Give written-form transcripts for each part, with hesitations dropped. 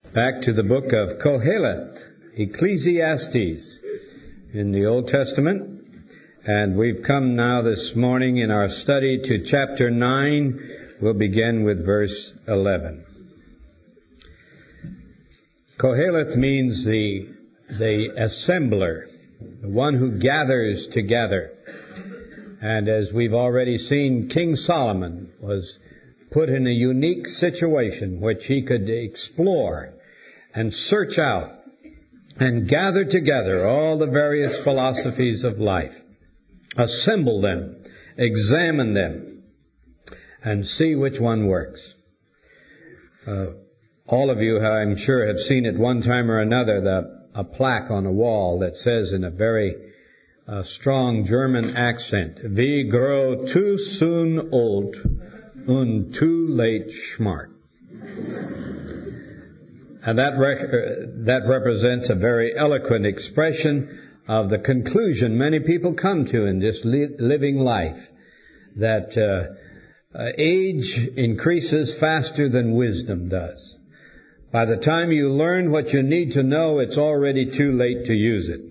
back to the book of Koheleth, Ecclesiastes, in the Old Testament. And we've come now this morning in our study to chapter 9. We'll begin with verse 11. Koheleth means the assembler, the one who gathers together. And as we've already seen, King Solomon was put in a unique situation which he could explore and search out and gather together all the various philosophies of life, assemble them, examine them, and see which one works. All of you, I'm sure, have seen at one time or another a plaque on a wall that says in a very strong German accent, "Wir grow too soon old und too late smart." And that represents a very eloquent expression of the conclusion many people come to in just living life, that age increases faster than wisdom does. By the time you learn what you need to know, it's already too late to use it.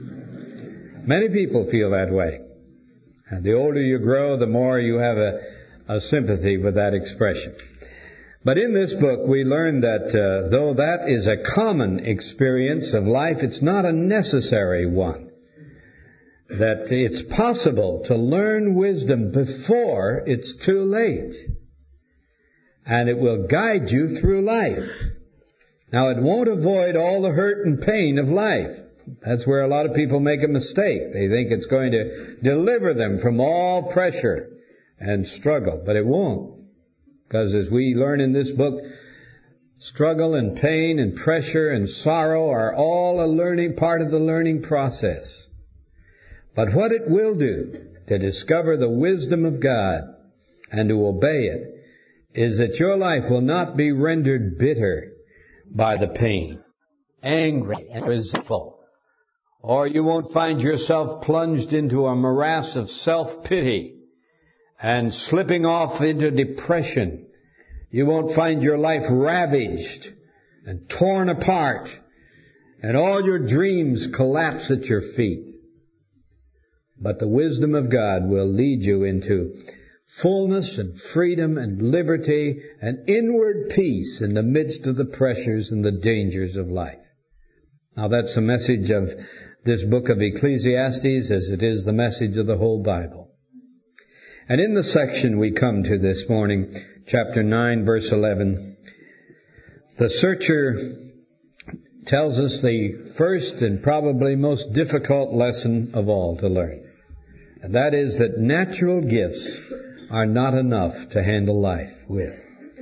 Many people feel that way. And the older you grow, the more you have a sympathy with that expression. But in this book, we learn that though that is a common experience of life, it's not a necessary one. That it's possible to learn wisdom before it's too late. And it will guide you through life. Now, it won't avoid all the hurt and pain of life. That's where a lot of people make a mistake. They think it's going to deliver them from all pressure and struggle, but it won't. Because as we learn in this book, struggle and pain and pressure and sorrow are all a part of the learning process. But what it will do to discover the wisdom of God and to obey it is that your life will not be rendered bitter by the pain, angry and resentful, or you won't find yourself plunged into a morass of self-pity and slipping off into depression. You won't find your life ravaged and torn apart and all your dreams collapse at your feet. But the wisdom of God will lead you into fullness and freedom and liberty and inward peace in the midst of the pressures and the dangers of life. Now that's the message of this book of Ecclesiastes, as it is the message of the whole Bible. And in the section we come to this morning, chapter 9, verse 11, the searcher tells us the first and probably most difficult lesson of all to learn. And that is that natural gifts are not enough to handle life with.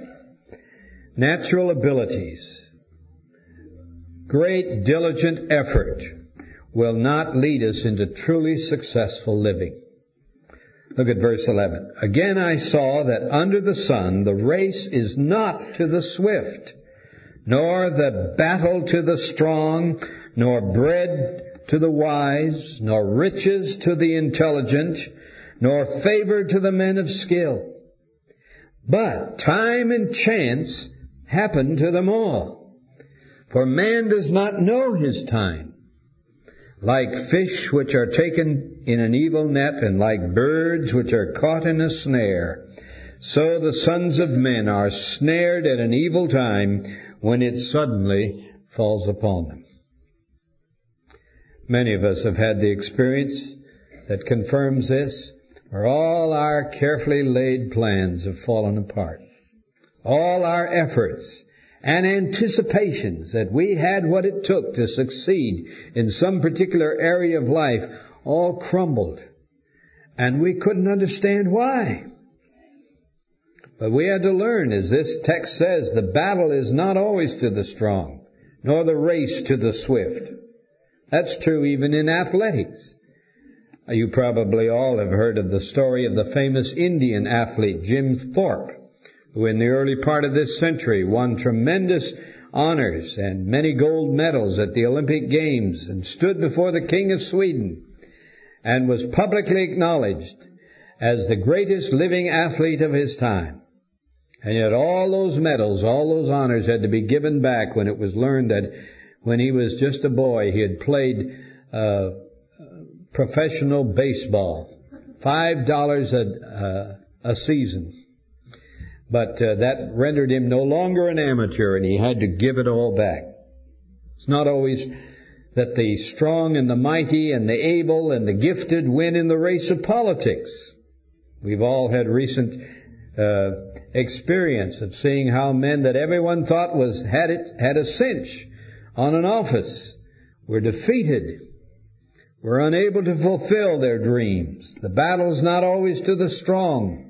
Natural abilities, great diligent effort will not lead us into truly successful living. Look at verse 11. "Again I saw that under the sun the race is not to the swift, nor the battle to the strong, nor bread to the wise, nor riches to the intelligent, nor favor to the men of skill. But time and chance happen to them all. For man does not know his time. Like fish which are taken in an evil net, and like birds which are caught in a snare, so the sons of men are snared at an evil time when it suddenly falls upon them." Many of us have had the experience that confirms this, where all our carefully laid plans have fallen apart. All our efforts and anticipations that we had what it took to succeed in some particular area of life all crumbled. And we couldn't understand why. But we had to learn, as this text says, the battle is not always to the strong, nor the race to the swift. That's true even in athletics. You probably all have heard of the story of the famous Indian athlete Jim Thorpe, who in the early part of this century won tremendous honors and many gold medals at the Olympic Games and stood before the King of Sweden and was publicly acknowledged as the greatest living athlete of his time. And yet all those medals, all those honors had to be given back when it was learned that when he was just a boy, he had played professional baseball. $5 a season. But that rendered him no longer an amateur, and he had to give it all back. It's not always that the strong and the mighty and the able and the gifted win in the race of politics. We've all had recent experience of seeing how men that everyone thought had a cinch on an office were defeated, were unable to fulfill their dreams. The battle's not always to the strong.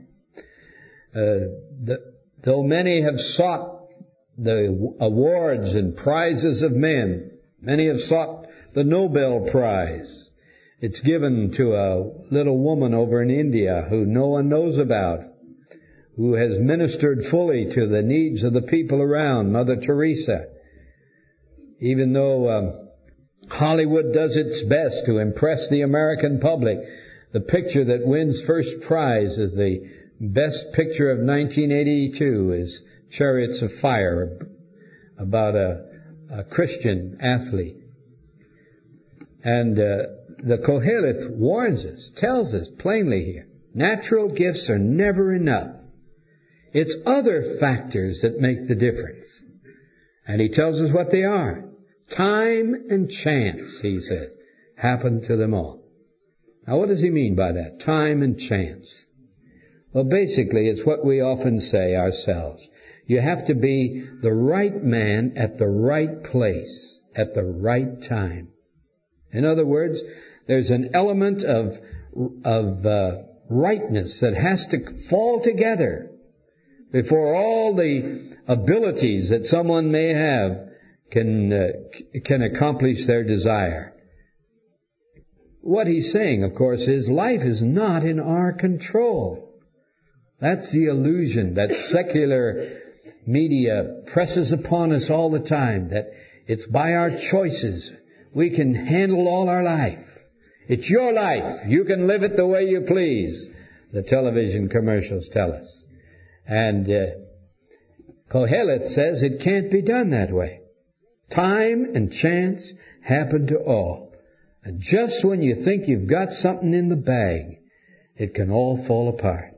Though many have sought the awards and prizes of men, many have sought the Nobel Prize. It's given to a little woman over in India who no one knows about, who has ministered fully to the needs of the people around, Mother Teresa. Even though Hollywood does its best to impress the American public, the picture that wins first prize is the best picture of 1982 is Chariots of Fire, about a Christian athlete. And the Koheleth warns us, tells us plainly here, natural gifts are never enough. It's other factors that make the difference. And he tells us what they are. Time and chance, he said, happen to them all. Now what does he mean by that? Time and chance. Well, basically, it's what we often say ourselves. You have to be the right man at the right place at the right time. In other words, there's an element of rightness that has to fall together before all the abilities that someone may have can accomplish their desire. What he's saying, of course, is life is not in our control. That's the illusion that secular media presses upon us all the time, that it's by our choices we can handle all our life. It's your life. You can live it the way you please, the television commercials tell us. And Koheleth says it can't be done that way. Time and chance happen to all. And just when you think you've got something in the bag, it can all fall apart.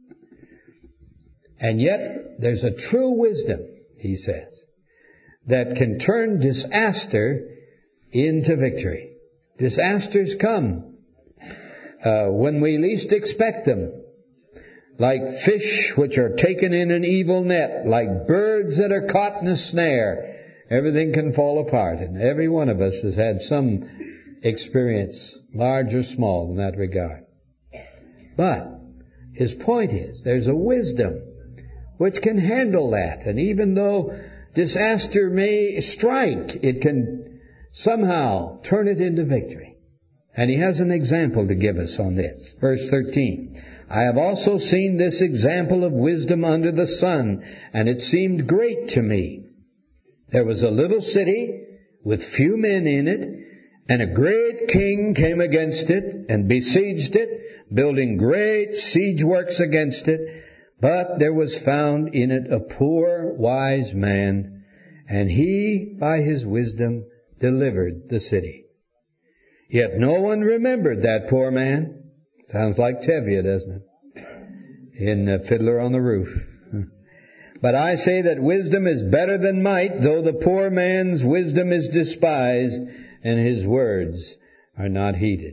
And yet, there's a true wisdom, he says, that can turn disaster into victory. Disasters come when we least expect them, like fish which are taken in an evil net, like birds that are caught in a snare. Everything can fall apart, and every one of us has had some experience, large or small, in that regard. But his point is, there's a wisdom which can handle that. And even though disaster may strike, it can somehow turn it into victory. And he has an example to give us on this. Verse 13. I have also seen this example of wisdom under the sun, and it seemed great to me. There was a little city with few men in it, and a great king came against it and besieged it, building great siege works against it. But there was found in it a poor, wise man, and he, by his wisdom, delivered the city. Yet no one remembered that poor man. Sounds like Tevye, doesn't it? In Fiddler on the Roof. But I say that wisdom is better than might, though the poor man's wisdom is despised, and his words are not heeded.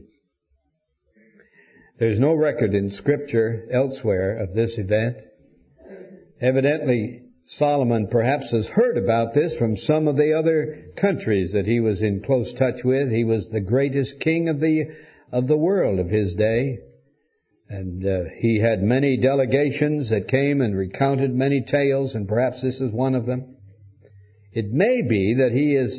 There's no record in Scripture elsewhere of this event. Evidently, Solomon perhaps has heard about this from some of the other countries that he was in close touch with. He was the greatest king of the world of his day. And he had many delegations that came and recounted many tales, and perhaps this is one of them. It may be that he is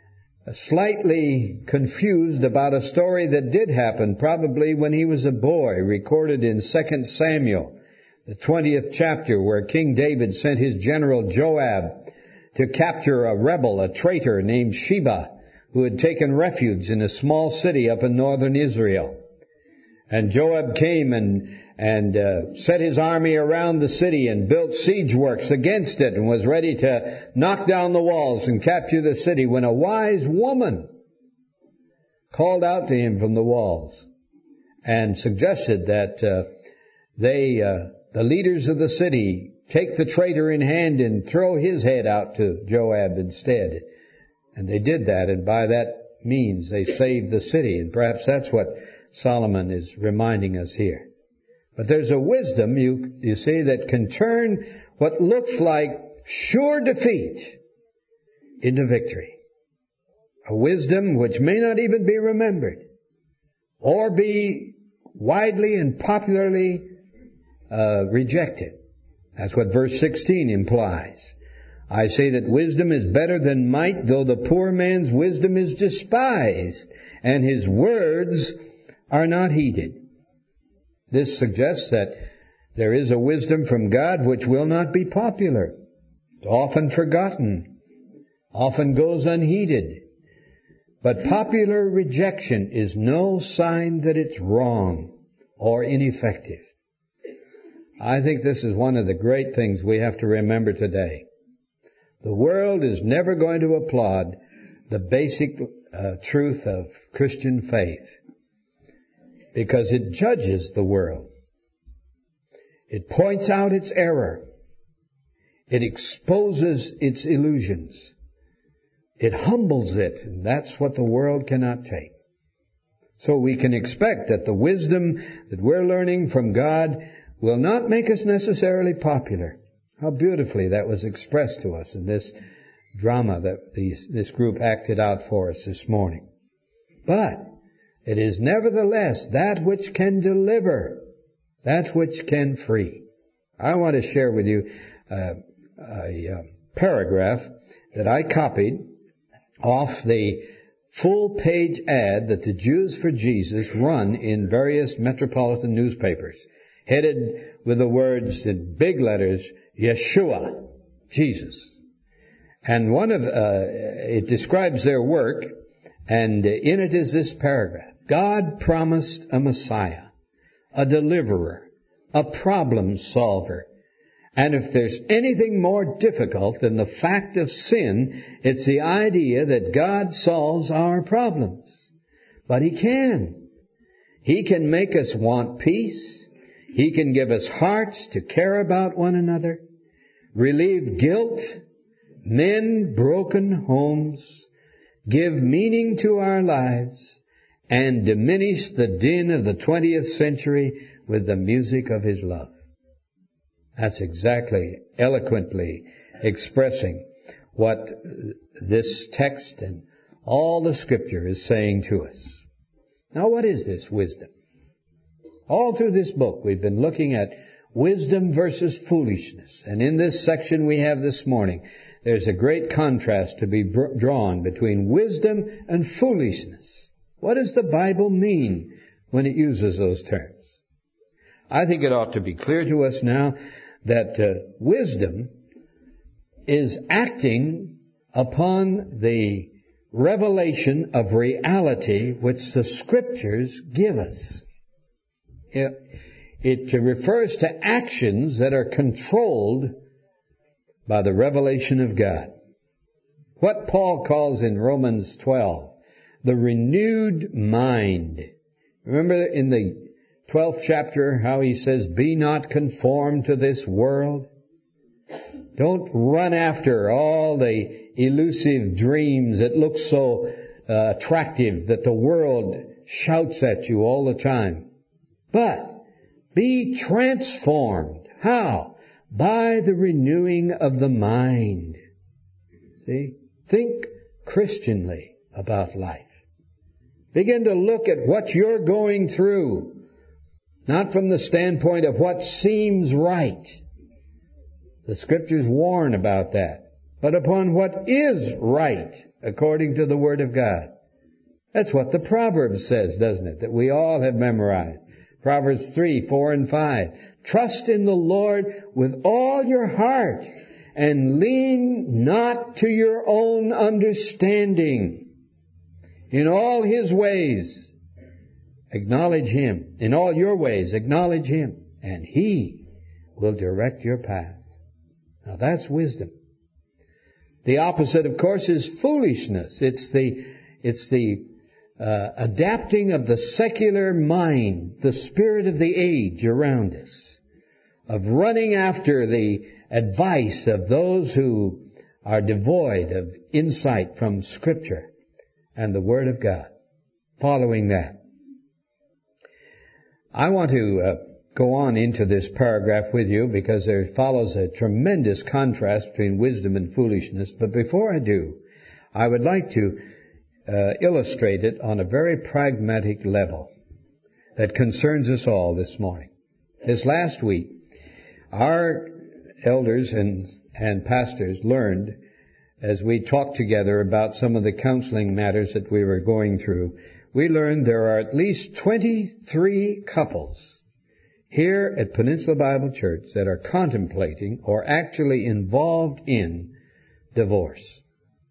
slightly confused about a story that did happen probably when he was a boy, recorded in 2 Samuel, the 20th chapter, where King David sent his general Joab to capture a rebel, a traitor named Sheba, who had taken refuge in a small city up in northern Israel. And Joab came and and set his army around the city and built siege works against it and was ready to knock down the walls and capture the city, when a wise woman called out to him from the walls and suggested that the leaders of the city take the traitor in hand and throw his head out to Joab instead. And they did that, and by that means they saved the city. And perhaps that's what Solomon is reminding us here. But there's a wisdom, you see, that can turn what looks like sure defeat into victory. A wisdom which may not even be remembered or be widely and popularly rejected. That's what verse 16 implies. I say that wisdom is better than might, though the poor man's wisdom is despised, and his words are not heeded. This suggests that there is a wisdom from God which will not be popular. It's often forgotten, often goes unheeded. But popular rejection is no sign that it's wrong or ineffective. I think this is one of the great things we have to remember today. The world is never going to applaud the basic truth of Christian faith, because it judges the world. It points out its error. It exposes its illusions. It humbles it, and that's what the world cannot take. So we can expect that the wisdom that we're learning from God will not make us necessarily popular. How beautifully that was expressed to us in this drama that this group acted out for us this morning. But it is nevertheless that which can deliver, that which can free. I want to share with you a paragraph that I copied off the full-page ad that the Jews for Jesus run in various metropolitan newspapers, headed with the words in big letters, Yeshua, Jesus. And it describes their work, and in it is this paragraph. God promised a Messiah, a deliverer, a problem solver. And if there's anything more difficult than the fact of sin, it's the idea that God solves our problems. But He can. He can make us want peace. He can give us hearts to care about one another, relieve guilt, mend broken homes, give meaning to our lives, and diminish the din of the 20th century with the music of His love. That's exactly, eloquently expressing what this text and all the Scripture is saying to us. Now, what is this wisdom? All through this book, we've been looking at wisdom versus foolishness. And in this section we have this morning, there's a great contrast to be drawn between wisdom and foolishness. What does the Bible mean when it uses those terms? I think it ought to be clear to us now that wisdom is acting upon the revelation of reality which the Scriptures give us. It refers to actions that are controlled by the revelation of God. What Paul calls in Romans 12, the renewed mind. Remember in the 12th chapter how he says, be not conformed to this world. Don't run after all the elusive dreams that look so attractive that the world shouts at you all the time. But be transformed. How? By the renewing of the mind. See? Think Christianly about life. Begin to look at what you're going through, not from the standpoint of what seems right. The Scriptures warn about that. But upon what is right according to the Word of God. That's what the Proverbs says, doesn't it? That we all have memorized. Proverbs 3, 4, and 5. Trust in the Lord with all your heart and lean not to your own understanding. In all His ways, acknowledge Him. In all your ways, acknowledge Him. and He will direct your path. Now that's wisdom. The opposite, of course, is foolishness. It's the adapting of the secular mind, the spirit of the age around us, of running after the advice of those who are devoid of insight from Scripture and the Word of God, following that. I want to go on into this paragraph with you because there follows a tremendous contrast between wisdom and foolishness. But before I do, I would like to illustrate it on a very pragmatic level that concerns us all this morning. This last week, our elders and pastors learned, as we talked together about some of the counseling matters that we were going through, we learned there are at least 23 couples here at Peninsula Bible Church that are contemplating or actually involved in divorce.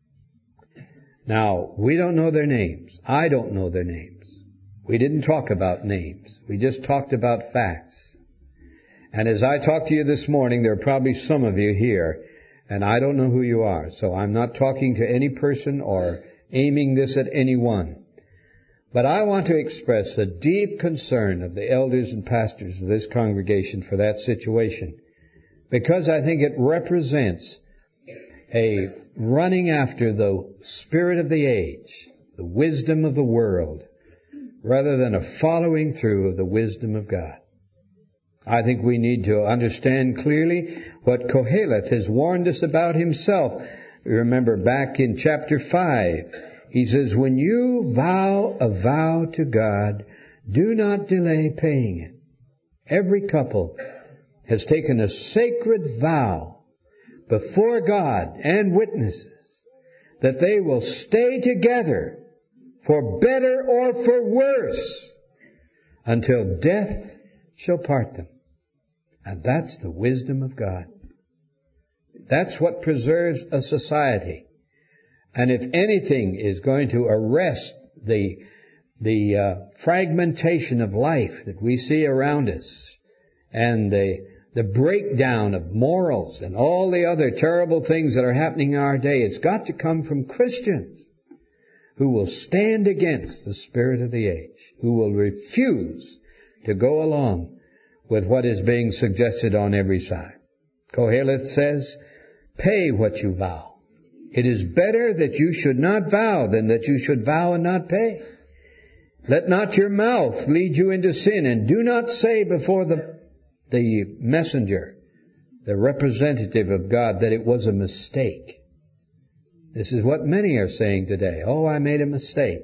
Now, we don't know their names. I don't know their names. We didn't talk about names. We just talked about facts. And as I talk to you this morning, there are probably some of you here, and I don't know who you are, so I'm not talking to any person or aiming this at anyone. But I want to express the deep concern of the elders and pastors of this congregation for that situation, because I think it represents a running after the spirit of the age, the wisdom of the world, rather than a following through of the wisdom of God. I think we need to understand clearly what Koheleth has warned us about himself. Remember back in chapter 5, he says, when you vow a vow to God, do not delay paying it. Every couple has taken a sacred vow before God and witnesses that they will stay together for better or for worse until death shall part them. And that's the wisdom of God. That's what preserves a society. And if anything is going to arrest the fragmentation of life that we see around us and the breakdown of morals and all the other terrible things that are happening in our day, it's got to come from Christians who will stand against the spirit of the age, who will refuse to go along with what is being suggested on every side. Koheleth says, pay what you vow. It is better that you should not vow than that you should vow and not pay. Let not your mouth lead you into sin, and do not say before the messenger, the representative of God, that it was a mistake. This is what many are saying today. Oh, I made a mistake.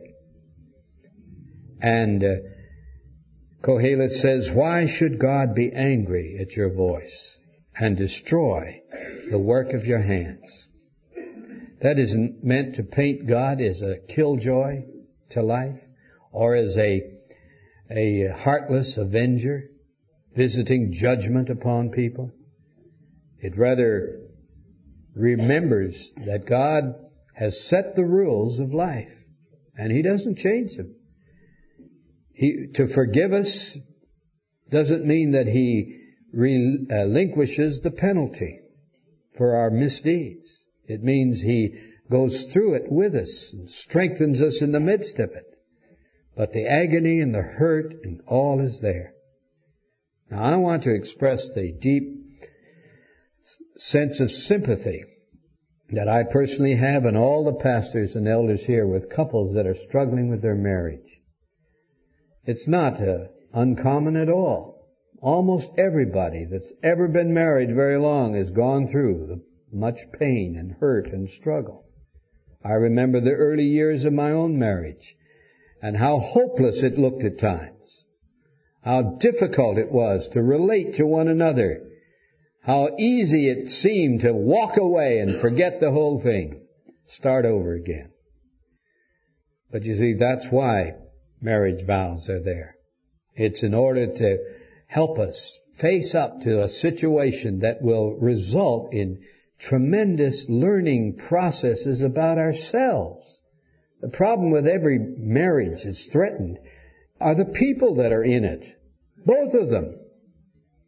And Koheleth says, why should God be angry at your voice and destroy the work of your hands? That isn't meant to paint God as a killjoy to life or as a heartless avenger visiting judgment upon people. It rather remembers that God has set the rules of life and He doesn't change them. To forgive us doesn't mean that He relinquishes the penalty for our misdeeds. It means He goes through it with us and strengthens us in the midst of it. But the agony and the hurt and all is there. Now I want to express the deep sense of sympathy that I personally have and all the pastors and elders here with couples that are struggling with their marriage. It's not uncommon at all. Almost everybody that's ever been married very long has gone through much pain and hurt and struggle. I remember the early years of my own marriage and how hopeless it looked at times, how difficult it was to relate to one another, how easy it seemed to walk away and forget the whole thing, start over again. But you see, that's why marriage vows are there. It's in order to help us face up to a situation that will result in tremendous learning processes about ourselves. The problem with every marriage that's threatened are the people that are in it. Both of them.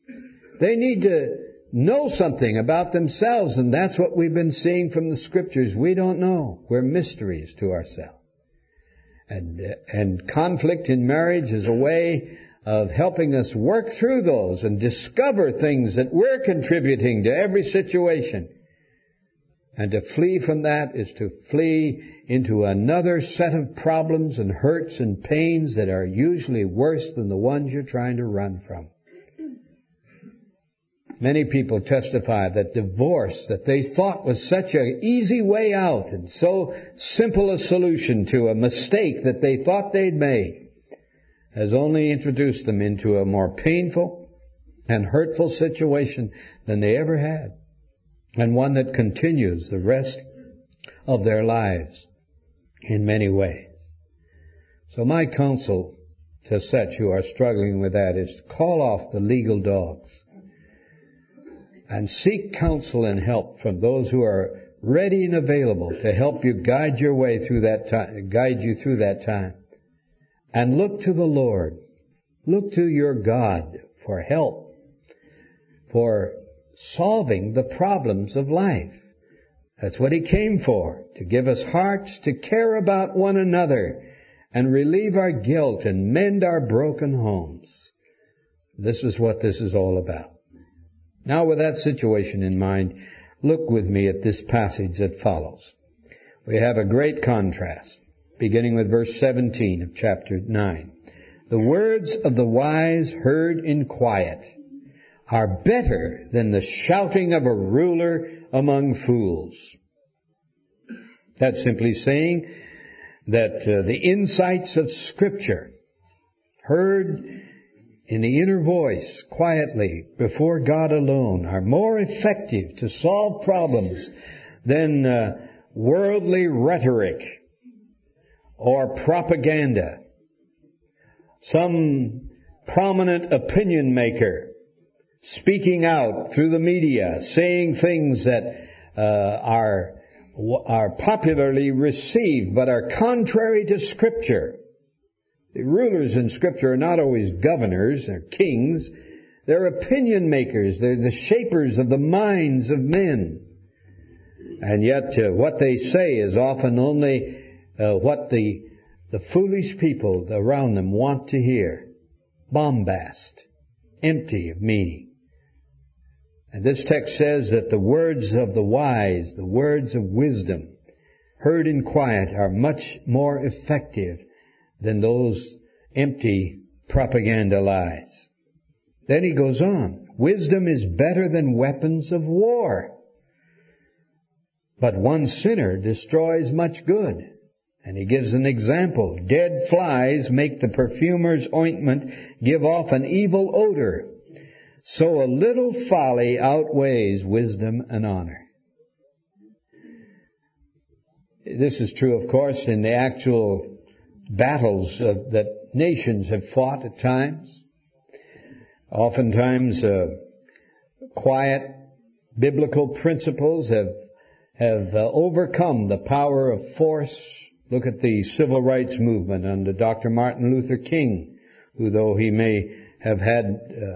They need to know something about themselves, and that's what we've been seeing from the Scriptures. We don't know. We're mysteries to ourselves. And conflict in marriage is a way of helping us work through those and discover things that we're contributing to every situation. And to flee from that is to flee into another set of problems and hurts and pains that are usually worse than the ones you're trying to run from. Many people testify that divorce, that they thought was such an easy way out and so simple a solution to a mistake that they thought they'd made, has only introduced them into a more painful and hurtful situation than they ever had, and one that continues the rest of their lives in many ways. So my counsel to such who are struggling with that is to call off the legal dogs and seek counsel and help from those who are ready and available to help you guide your way through that time, guide you through that time. And look to the Lord. Look to your God for help, for solving the problems of life. That's what He came for, to give us hearts to care about one another and relieve our guilt and mend our broken homes. This is what this is all about. Now, with that situation in mind, look with me at this passage that follows. We have a great contrast, beginning with verse 17 of chapter 9. The words of the wise heard in quiet are better than the shouting of a ruler among fools. That's simply saying that the insights of Scripture, heard in the inner voice, quietly, before God alone, are more effective to solve problems than worldly rhetoric or propaganda. Some prominent opinion maker speaking out through the media, saying things that are popularly received but are contrary to Scripture. The rulers in Scripture are not always governors or kings. They're opinion makers. They're the shapers of the minds of men. And yet what they say is often only what the foolish people around them want to hear. Bombast, empty of meaning. And this text says that the words of the wise, the words of wisdom, heard in quiet, are much more effective than those empty propaganda lies. Then he goes on. Wisdom is better than weapons of war. But one sinner destroys much good. And he gives an example. Dead flies make the perfumer's ointment give off an evil odor. So a little folly outweighs wisdom and honor. This is true, of course, in the actual battles that nations have fought at times. Oftentimes, quiet biblical principles have overcome the power of force. Look at the civil rights movement under Dr. Martin Luther King, who, though he may have had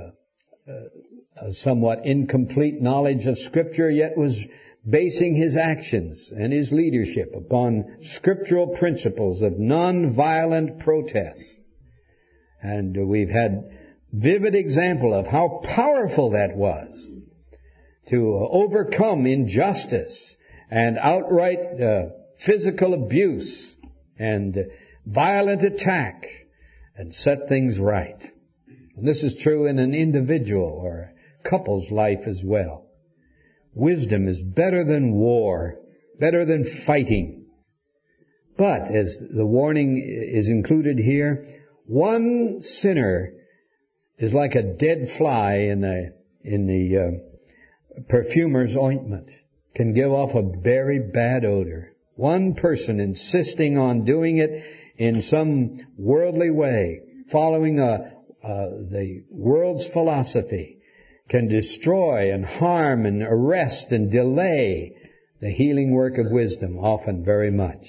a somewhat incomplete knowledge of Scripture, yet was basing his actions and his leadership upon scriptural principles of nonviolent protest. And we've had vivid example of how powerful that was to overcome injustice and outright physical abuse and violent attack and set things right. And this is true in an individual or a couple's life as well. Wisdom is better than war, better than fighting. But, as the warning is included here, one sinner is like a dead fly in the perfumer's ointment, can give off a very bad odor. One person insisting on doing it in some worldly way, following the world's philosophy, can destroy and harm and arrest and delay the healing work of wisdom, often very much.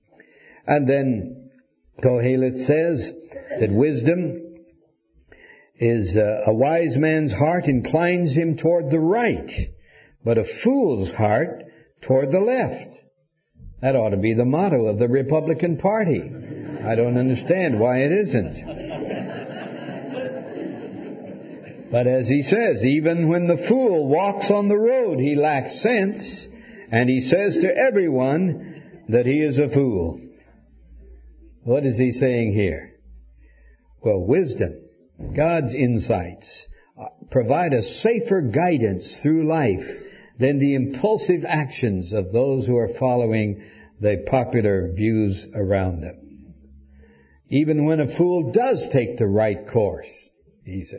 And then Kohelet says that wisdom is a wise man's heart inclines him toward the right, but a fool's heart toward the left. That ought to be the motto of the Republican Party. I don't understand why it isn't. But as he says, even when the fool walks on the road, he lacks sense, and he says to everyone that he is a fool. What is he saying here? Well, wisdom, God's insights, provide a safer guidance through life than the impulsive actions of those who are following the popular views around them. Even when a fool does take the right course, he says,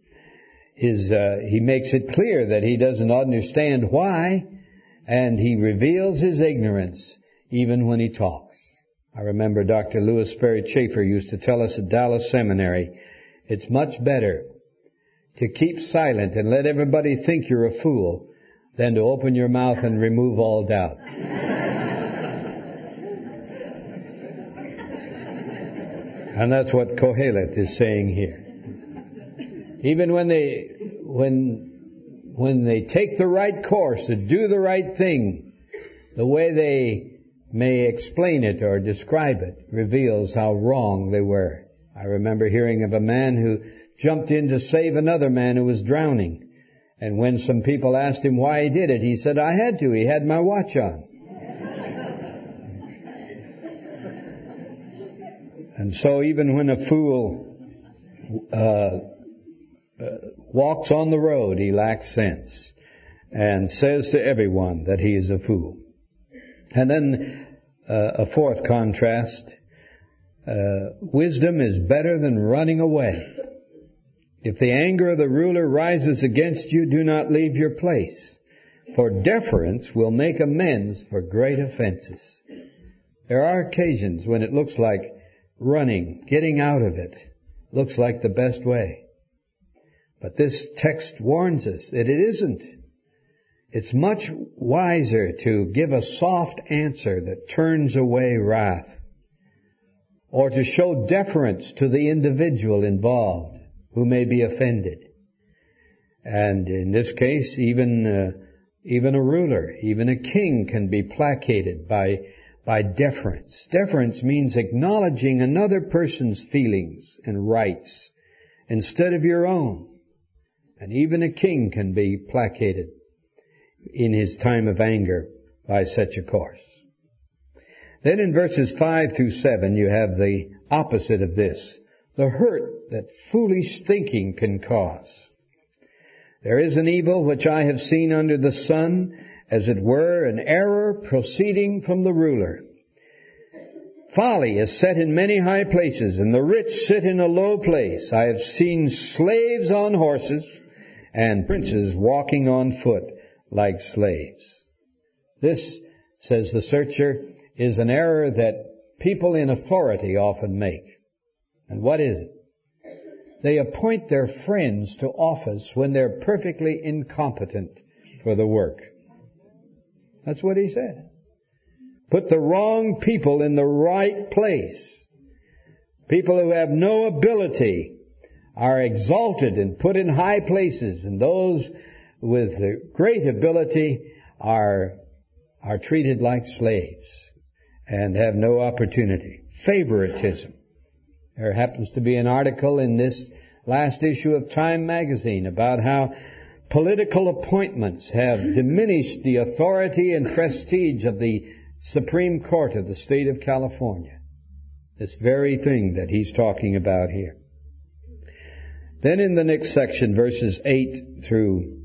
he makes it clear that he doesn't understand why, and he reveals his ignorance even when he talks. I remember Dr. Lewis Sperry Chafer used to tell us at Dallas Seminary, it's much better to keep silent and let everybody think you're a fool than to open your mouth and remove all doubt. And that's what Kohelet is saying here. Even when they take the right course and do the right thing, the way they may explain it or describe it reveals how wrong they were. I remember hearing of a man who jumped in to save another man who was drowning. And when some people asked him why he did it, he said, I had to. He had my watch on. And so even when a fool walks on the road, he lacks sense and says to everyone that he is a fool. And then a fourth contrast, wisdom is better than running away. If the anger of the ruler rises against you, do not leave your place, for deference will make amends for great offenses. There are occasions when it looks like running, getting out of it, looks like the best way. But this text warns us that it isn't. It's much wiser to give a soft answer that turns away wrath, or to show deference to the individual involved who may be offended. And in this case, even a ruler, even a king can be placated by deference. Deference means acknowledging another person's feelings and rights instead of your own. And even a king can be placated in his time of anger by such a course. Then in verses 5 through 7, you have the opposite of this, the hurt that foolish thinking can cause. There is an evil which I have seen under the sun, as it were an error proceeding from the ruler. Folly is set in many high places, and the rich sit in a low place. I have seen slaves on horses, and princes walking on foot like slaves. This, says the searcher, is an error that people in authority often make. And what is it? They appoint their friends to office when they're perfectly incompetent for the work. That's what he said. Put the wrong people in the right place. People who have no ability are exalted and put in high places, and those with great ability are treated like slaves and have no opportunity. Favoritism. There happens to be an article in this last issue of Time magazine about how political appointments have diminished the authority and prestige of the Supreme Court of the state of California. This very thing that he's talking about here. Then in the next section, verses 8 through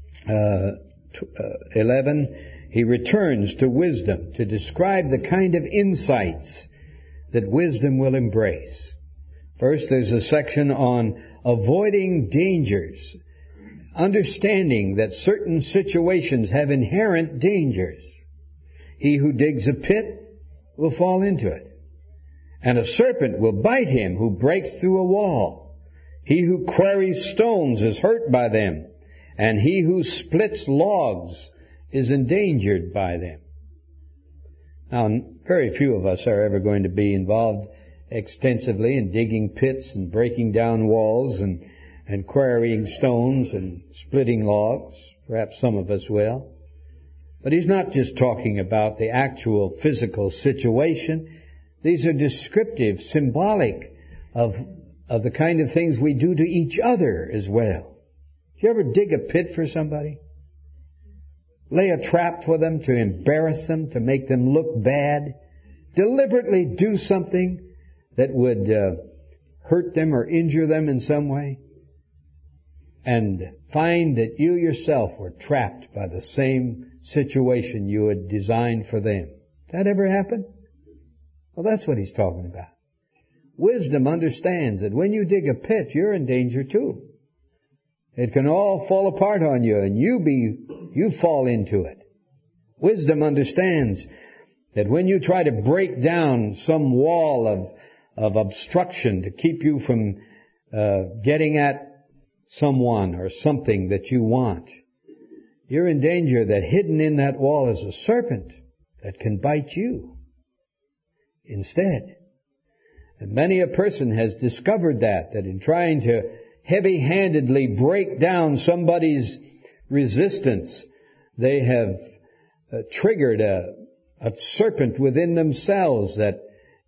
11, he returns to wisdom to describe the kind of insights that wisdom will embrace. First, there's a section on avoiding dangers, understanding that certain situations have inherent dangers. He who digs a pit will fall into it, and a serpent will bite him who breaks through a wall. He who quarries stones is hurt by them, and he who splits logs is endangered by them. Now, very few of us are ever going to be involved extensively in digging pits and breaking down walls and and quarrying stones and splitting logs. Perhaps some of us will. But he's not just talking about the actual physical situation. These are descriptive, symbolic of the kind of things we do to each other as well. Do you ever dig a pit for somebody? Lay a trap for them to embarrass them, to make them look bad? Deliberately do something that would hurt them or injure them in some way? And find that you yourself were trapped by the same situation you had designed for them. That ever happen? Well, that's what he's talking about. Wisdom understands that when you dig a pit, you're in danger too. It can all fall apart on you and you fall into it. Wisdom understands that when you try to break down some wall of obstruction to keep you from getting at someone or something that you want, you're in danger that hidden in that wall is a serpent that can bite you instead. And many a person has discovered that in trying to heavy-handedly break down somebody's resistance, they have triggered a serpent within themselves that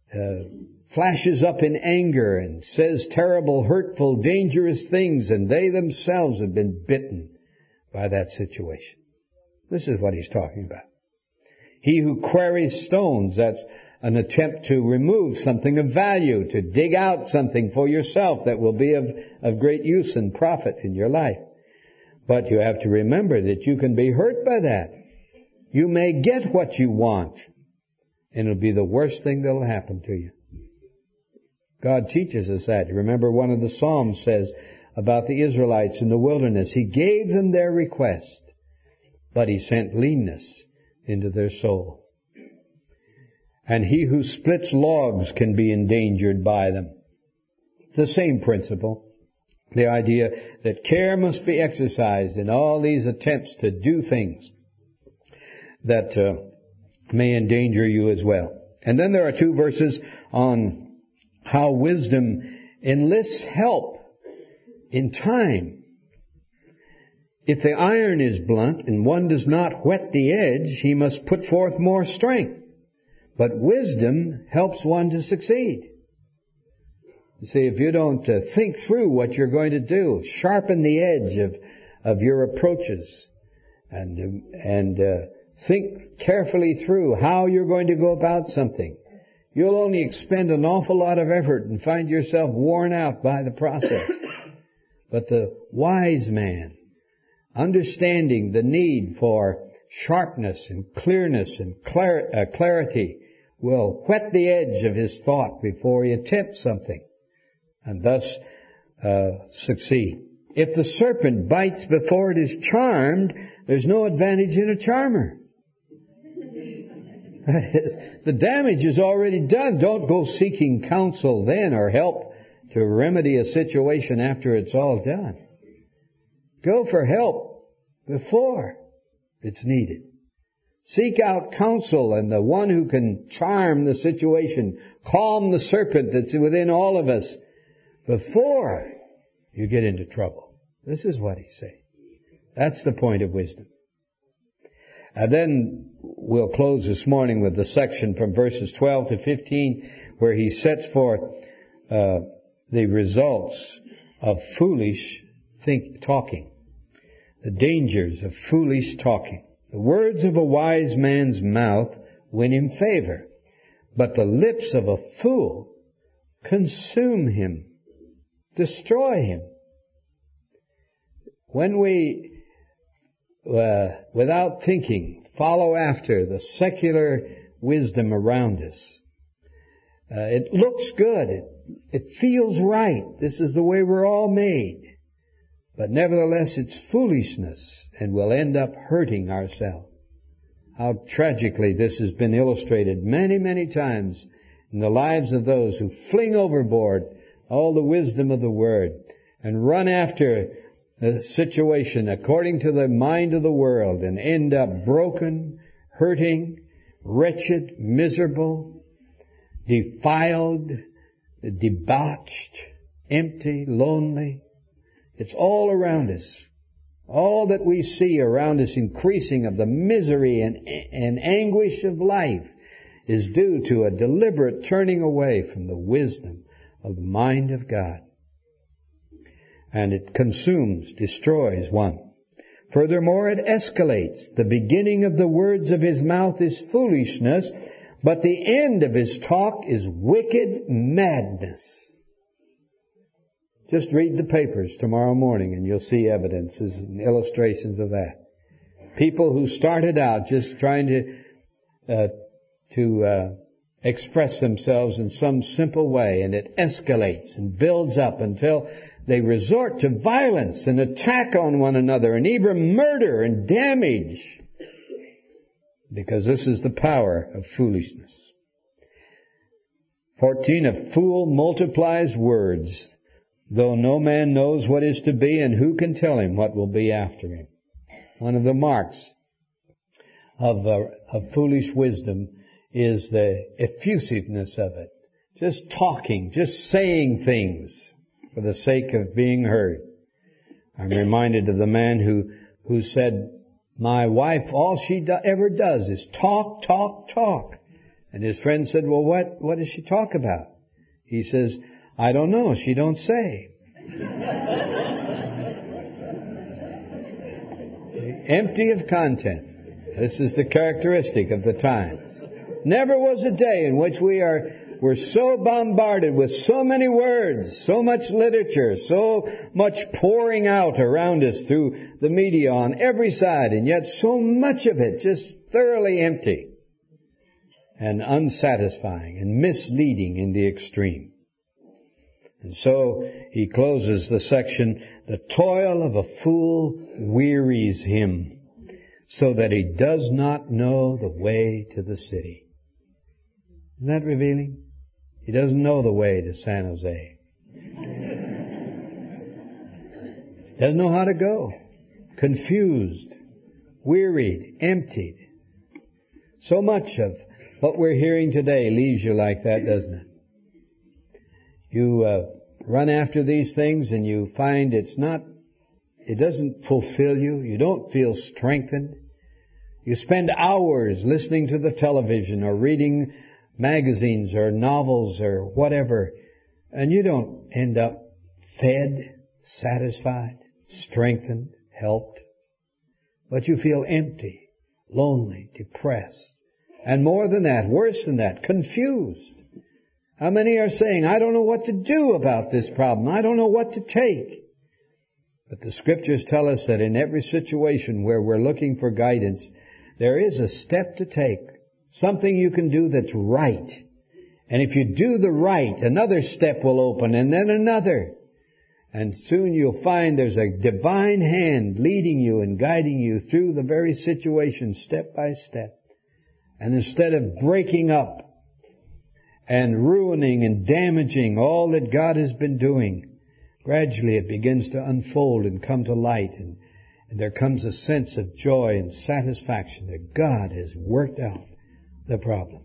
flashes up in anger and says terrible, hurtful, dangerous things, and they themselves have been bitten by that situation. This is what he's talking about. He who quarries stones, that's an attempt to remove something of value, to dig out something for yourself that will be of great use and profit in your life. But you have to remember that you can be hurt by that. You may get what you want, and it'll be the worst thing that'll happen to you. God teaches us that. Remember, one of the Psalms says about the Israelites in the wilderness, He gave them their request, but He sent leanness into their soul. And he who splits logs can be endangered by them. The same principle. The idea that care must be exercised in all these attempts to do things that may endanger you as well. And then there are 2 verses on how wisdom enlists help in time. If the iron is blunt and one does not whet the edge, he must put forth more strength. But wisdom helps one to succeed. You see, if you don't think through what you're going to do, sharpen the edge of your approaches, and think carefully through how you're going to go about something, you'll only expend an awful lot of effort and find yourself worn out by the process. But the wise man, understanding the need for sharpness and clearness and clarity, will whet the edge of his thought before he attempts something, and thus succeed. If the serpent bites before it is charmed, there's no advantage in a charmer. That is, the damage is already done. Don't go seeking counsel then or help to remedy a situation after it's all done. Go for help before it's needed. Seek out counsel and the one who can charm the situation, calm the serpent that's within all of us before you get into trouble. This is what he's saying. That's the point of wisdom. And then we'll close this morning with the section from verses 12 to 15 where he sets forth the results of foolish talking, the dangers of foolish talking. The words of a wise man's mouth win him favor, but the lips of a fool consume him, destroy him. When we, without thinking, follow after the secular wisdom around us, it looks good, it feels right, this is the way we're all made. But nevertheless, it's foolishness, and we'll end up hurting ourselves. How tragically this has been illustrated many, many times in the lives of those who fling overboard all the wisdom of the Word and run after the situation according to the mind of the world and end up broken, hurting, wretched, miserable, defiled, debauched, empty, lonely, It's all around us. All that we see around us increasing of the misery and anguish of life is due to a deliberate turning away from the wisdom of the mind of God. And it consumes, destroys one. Furthermore, it escalates. The beginning of the words of his mouth is foolishness, but the end of his talk is wicked madness. Just read the papers tomorrow morning and you'll see evidences and illustrations of that. People who started out just trying to express themselves in some simple way, and it escalates and builds up until they resort to violence and attack on one another and even murder and damage, because this is the power of foolishness. 14, a fool multiplies words, though no man knows what is to be, and who can tell him what will be after him. One of the marks of foolish wisdom is the effusiveness of it. Just talking, just saying things for the sake of being heard. I'm reminded of the man who said, my wife, all she ever does is talk, talk, talk. And his friend said, well, what does she talk about? He says, I don't know, she don't say. Empty of content. This is the characteristic of the times. Never was a day in which we're so bombarded with so many words, so much literature, so much pouring out around us through the media on every side, and yet so much of it just thoroughly empty and unsatisfying and misleading in the extreme. And so he closes the section, the toil of a fool wearies him, so that he does not know the way to the city. Isn't that revealing? He doesn't know the way to San Jose. Doesn't know how to go. Confused, wearied, emptied. So much of what we're hearing today leaves you like that, doesn't it? You run after these things and you find it doesn't fulfill you. You don't feel strengthened. You spend hours listening to the television or reading magazines or novels or whatever, and you don't end up fed, satisfied, strengthened, helped. But you feel empty, lonely, depressed, and more than that, worse than that, confused. How many are saying, I don't know what to do about this problem. I don't know what to take. But the Scriptures tell us that in every situation where we're looking for guidance, there is a step to take. Something you can do that's right. And if you do the right, another step will open, and then another. And soon you'll find there's a divine hand leading you and guiding you through the very situation step by step. And instead of breaking up and ruining and damaging all that God has been doing, gradually it begins to unfold and come to light, and there comes a sense of joy and satisfaction that God has worked out the problem.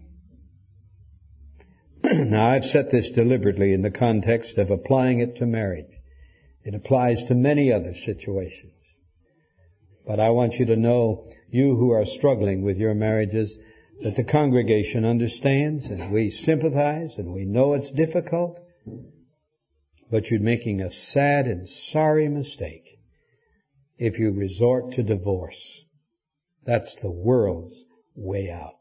Now, I've set this deliberately in the context of applying it to marriage. It applies to many other situations. But I want you to know, you who are struggling with your marriages, that the congregation understands, and we sympathize, and we know it's difficult, but you're making a sad and sorry mistake if you resort to divorce. That's the world's way out.